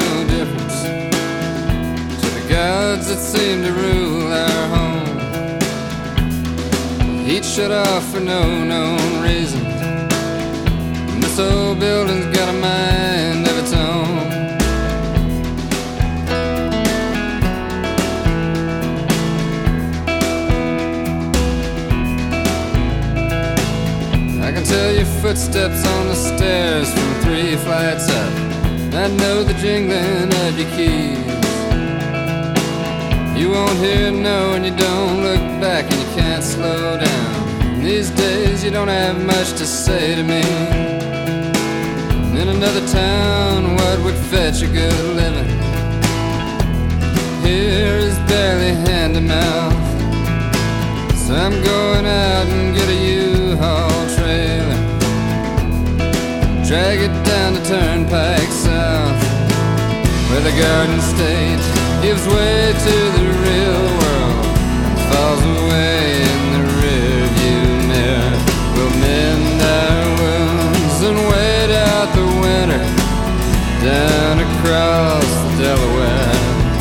difference to the gods that seem to rule our home. Heat shut off for no known reason. This old building's got a mind of its own. I can tell your footsteps on the stairs from 3 flights up. I know the jingling of your keys. You won't hear no and you don't look back and you can't slow down. These days you don't have much to say to me. In another town, what would fetch a good living? Here is barely hand to mouth. So I'm going out and get a U-Haul trailer, drag it down the turnpike south, where the Garden State gives way to the real world, falls away in the rearview mirror. We'll mend our wounds and wait out the winter down across the Delaware.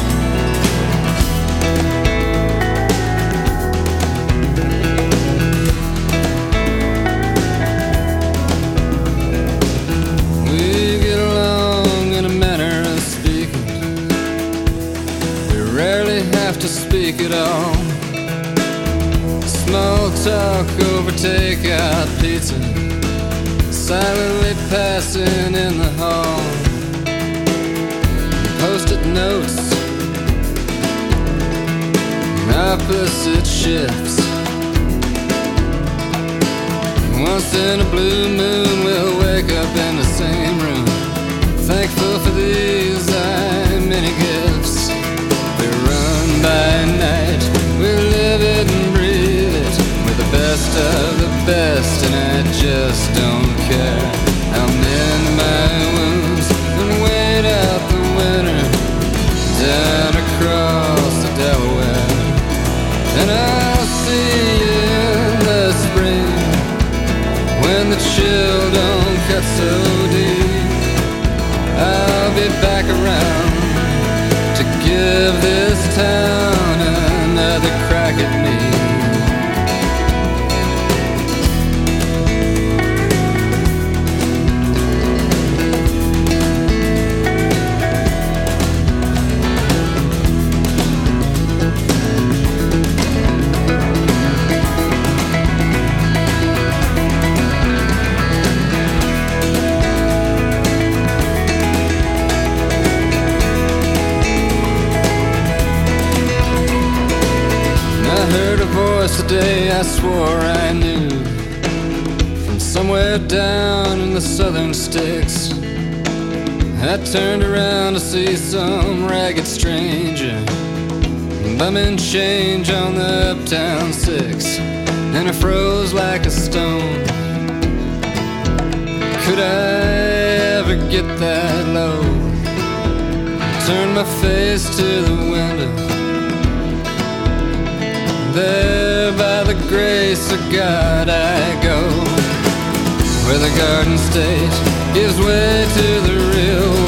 We get along in a manner of speaking. We rarely have to speak at all. Small talk over takeout pizza, silently passing in the hall. Post-it notes, opposite shifts. Once in a blue moon we'll wake up in the same room, thankful for these many gifts. We run by night, we live it and breathe it. We're the best of the best and I just don't care. I'll mend my wounds and wait out the winter down across the Delaware. And I'll see you in the spring when the chill don't cut so deep. I'll be back around to give this town another crack at me. The day I swore I knew, from somewhere down in the southern sticks. I turned around to see some ragged stranger bumming change on the Uptown 6, and I froze like a stone. Could I ever get that low? Turned my face to the window. There by the grace of God I go, where the Garden State gives way to the real